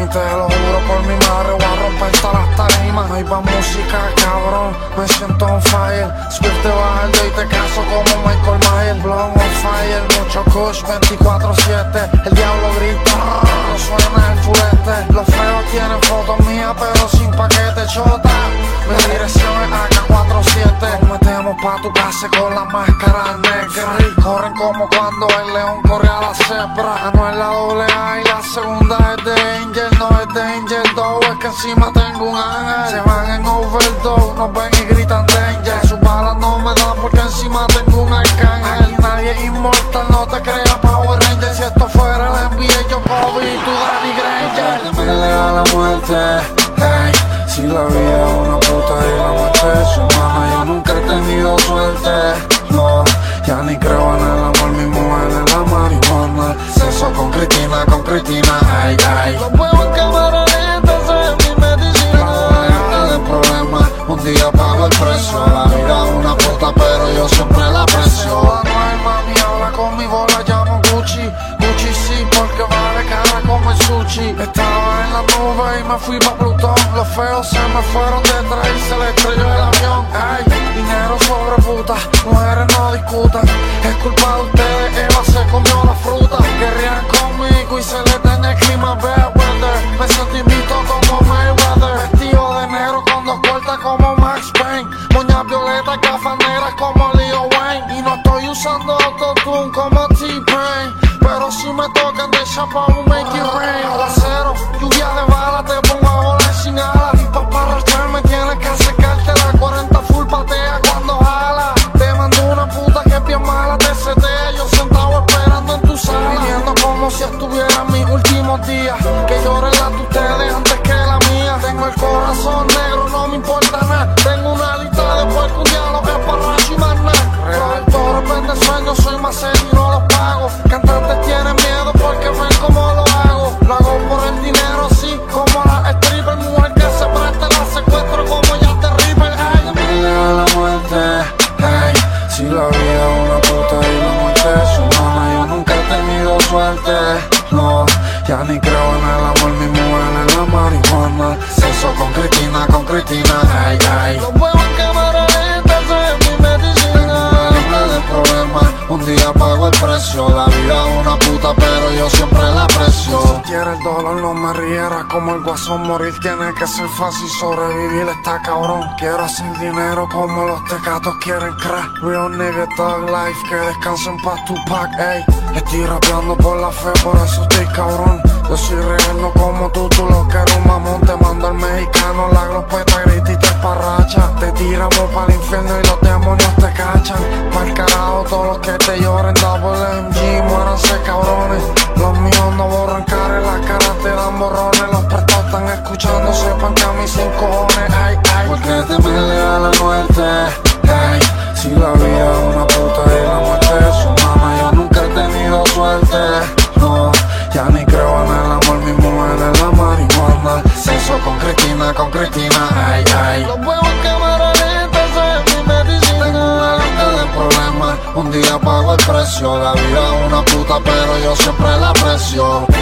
te lo juro por mi madre, voy a romper todas las tarimas. No hay pa' música, cabrón, me siento on fire. Swift te bajardo y te caso como Michael Myers. Blown on fire, mucho kush 24/7. El diablo grita, no suena el fulete. Los feos tienen fotos mías pero sin paquete, chota. Mi dirección es AK-47. Nos metemos pa' tu casa con la máscara negra. Corren como cuando el león corre a la cebra. No es la AA y la segunda es de Angel. No es de Angel 2, es que encima tengo un ángel. Se van en overdose, nos ven y gritan danger. Sus balas no me dan porque encima tengo un arcángel. Aquí nadie es inmortal, no te creas Power Ranger. Si esto fuera el NBA, yo Kobe y tú Danny Granger. Me lea la muerte, hey. Si la vida es una puta y la muerte es humana, yo nunca he tenido suerte, no. Ya ni creo en el amor, mi mujer en la marihuana. Sexo con Cristina, ay, ay. Los huevos en cámara lenta, soy mi medicina. No hay problema, un día pago el precio. La vida es una puta, pero yo siempre la aprecio. Anuel, mami, habla con mi bola, llamo Gucci. Gucci sí, porque vale cara como el sushi. Estaba en la nube y me fui pa' Plutón. Los feos se me fueron detrás y se les estrelló el avión. Ay, dinero sobre puta, mujeres no discutan. Es culpa de ustedes, Eva se comió la fruta. Querrían conmigo y se les daña el clima, bad weather. Me sentí visto como Mayweather. Vestido de negro con dos puertas como Max Payne. Moñas violetas, gafas negras como Leo Wayne. Y no estoy usando autotune como T-Pain, pero si me tocan de chapa, we'll make it rain. Aguacero, lluvia de balas, te pongo a volar sin alas. Y pa' parracharme tienes que acercarte. La 40 full patea cuando jala. Te mando una puta que es bien mala, te setea. Yo sentado esperando en tu sala, viviendo como si estuviera en mis últimos días. Que lloren las de ustedes antes que la mía. Tengo el corazón negro, no me importa nada. Tengo una lista de puerco, un día lo que es parracho y más nada. Real, todo depende de sueños, soy más serio y no los pago. Cantantes tienen miedo porque ven cómo lo hago. Lo hago por el dinero, sí, como la stripper. Mujer que se preste, la secuestro como ya te Ripper. Ay, me llega la muerte, hey. Si la vida es una puta y la muerte es humana, yo nunca he tenido suerte, no. Ya ni creo en el amor, mi mujer en la marihuana. Sexo con Cristina, ay, ay. Los huevos en cámara lenta, soy mi medicina. No hay problema, un día pago el precio. La vida es una puta, pero yo siempre la aprecio. Si sintiera el dolor, no me riera como el guasón. Morir tiene que ser fácil, sobrevivir está cabrón. Quiero hacer dinero como los tecatos quieren crack. Real nigga, thug life, que descansen pa' Tupac, ey. Estoy rapeando por la fe, por eso estoy cabrón. Yo soy real, no como tú lo que eres un mamón. Te mando al mexicano, la glopeta grita y te esparracha. Te tiramos pa'l infierno y los demonios te cachan. Pa'l carajo todos los que te lloren, double MG, muéranse cabrones. Los míos no borran cara, en la cara te dan borrones. Los prestos están escuchando, sepan que a mí sin cojones, ay, ay. Porque temerle a la muerte, hey. Si la vida es una puta y la muerte es humana, yo nunca he tenido suerte, no. Ya ni creo en el amor, mi mujer en la marihuana. Sexo con Cristina, ay, ay. Los huevos en cámara lenta, soy mi medicina. Tengo una lista de problemas, un día pago el precio. La vida es una puta, pero yo siempre la aprecio.